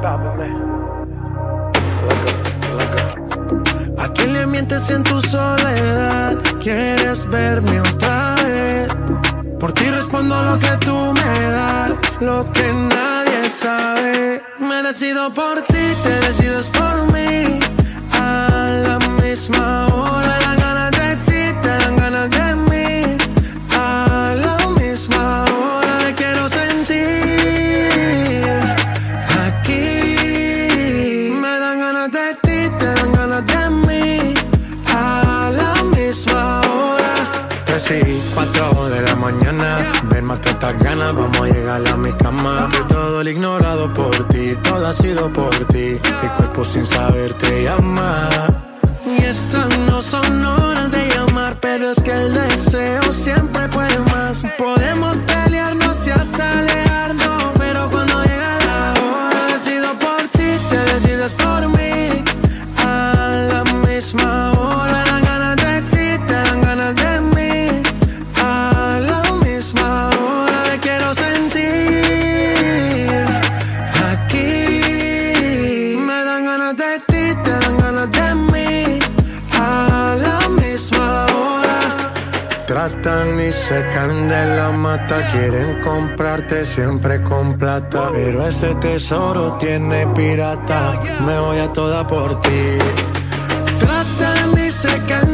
¿A quién le mientes en tu soledad? ¿Quieres verme otra vez? Por ti respondo lo que tú me das, lo que nadie sabe. Me decido por ti, te decides por mí. A la misma hora me dan ganas de ti, te dan ganas de mí. A la misma hora me quiero sentir aquí. Me dan ganas de ti, te dan ganas de mí. A la misma hora. 3 y 4 de la mañana, ven, mate estas ganas, vamos a llegar a mi cama. Que todo el ignorado por ti, todo ha sido por ti. Mi cuerpo sin saber te llama. Y estas no son horas de llamar, pero es que el deseo siempre puede más. Podemos pelearnos y hasta alejarnos, pero cuando llega la hora decido por ti, te decides por mí. A la misma hora me dan ganas de ti, te dan ganas de mí. A la misma hora me quiero sentir aquí. Me dan ganas de ti, te dan ganas de mí. A la misma hora. Tratan y se caen de la mata, quieren comprarte siempre con plata, pero ese tesoro tiene pirata. Me voy a toda por ti. Tratan y se caen